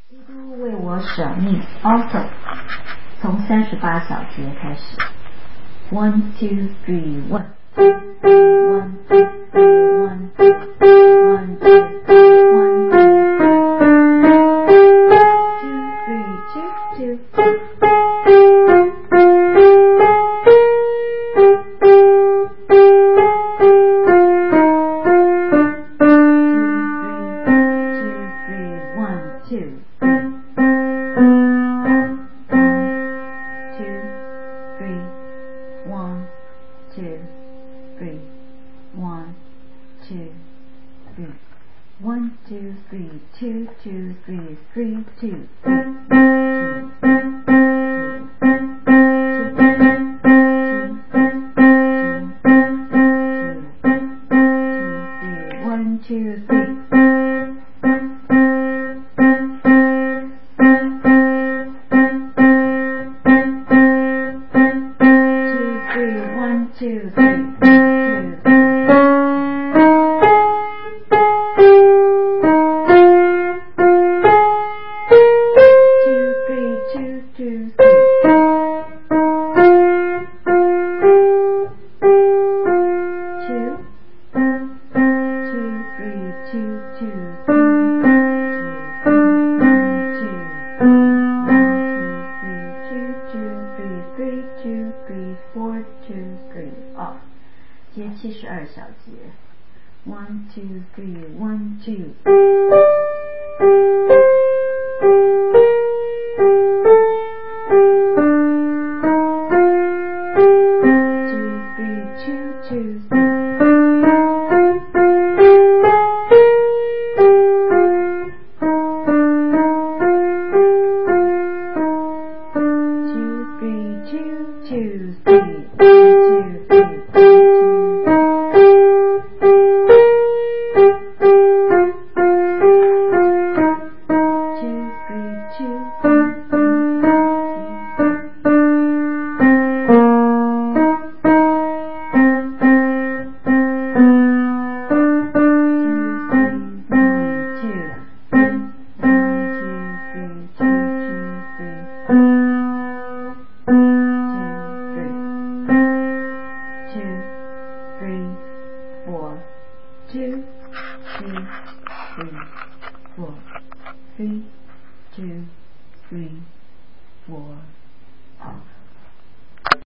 基督为我舍命 ，also 从38小节开始 ，1 2 3 1 1 2 3 1 2 1 2 1 2 2 3 2 1 2 3 2 2 3 3 2 1 2 3 1 2 3 off 接72小节 1 2 3 1 2 2 3 4 3 2 3 4 off